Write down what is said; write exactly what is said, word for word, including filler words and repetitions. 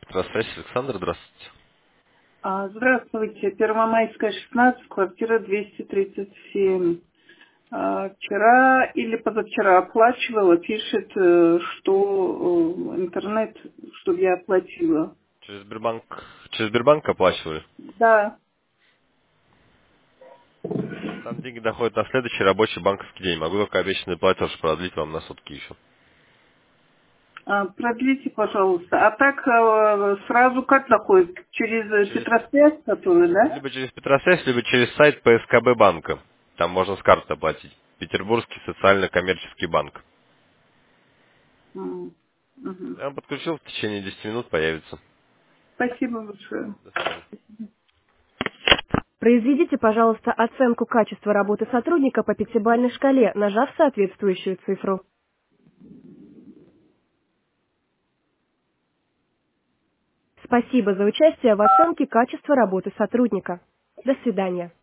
Электросвязь, Александр, здравствуйте. А, Здравствуйте. Первомайская, шестнадцать, квартира двести тридцать семь. А, Вчера или позавчера оплачивала, пишет, э, что э, интернет, чтобы я оплатила. Через Сбербанк, через Сбербанк оплачивали? Да. Там деньги доходят на следующий рабочий банковский день. Могу только обещанный платеж продлить вам на сутки еще. А, Продлите, пожалуйста. А так э, сразу как доходит? Через э, Через, Петросвязь, который, да? либо через Петросвязь, либо через сайт П С К Б банка. Там можно с карты оплатить. Петербургский социально-коммерческий банк. М, мгм. Я вам подключил, в течение десяти минут появится. Спасибо большое. До свидания. Произведите, пожалуйста, оценку качества работы сотрудника по пятибалльной шкале, нажав соответствующую цифру. Спасибо за участие в оценке качества работы сотрудника. До свидания.